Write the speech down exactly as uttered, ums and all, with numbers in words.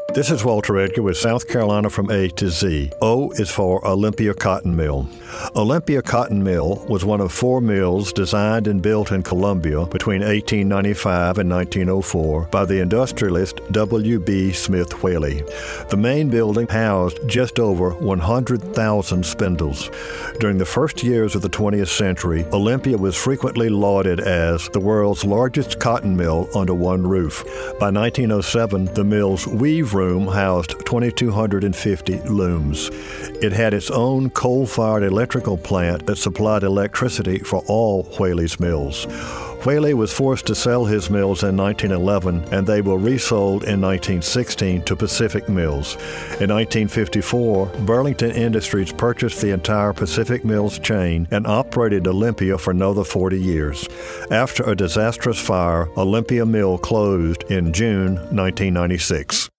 This is Walter Edgar with South Carolina from A to Z. O is for Olympia Cotton Mill. Olympia Cotton Mill was one of four mills designed and built in Columbia between eighteen ninety-five and nineteen oh four by the industrialist W B Smith Whaley. The main building housed just over one hundred thousand spindles. During the first years of the twentieth century, Olympia was frequently lauded as the world's largest cotton mill under one roof. By nineteen oh seven, the mill's weave room housed two thousand two hundred fifty looms. It had its own coal-fired electrical plant that supplied electricity for all Whaley's mills. Whaley was forced to sell his mills in nineteen eleven, and they were resold in nineteen sixteen to Pacific Mills. In nineteen fifty-four, Burlington Industries purchased the entire Pacific Mills chain and operated Olympia for another forty years. After a disastrous fire, Olympia Mill closed in June nineteen ninety-six.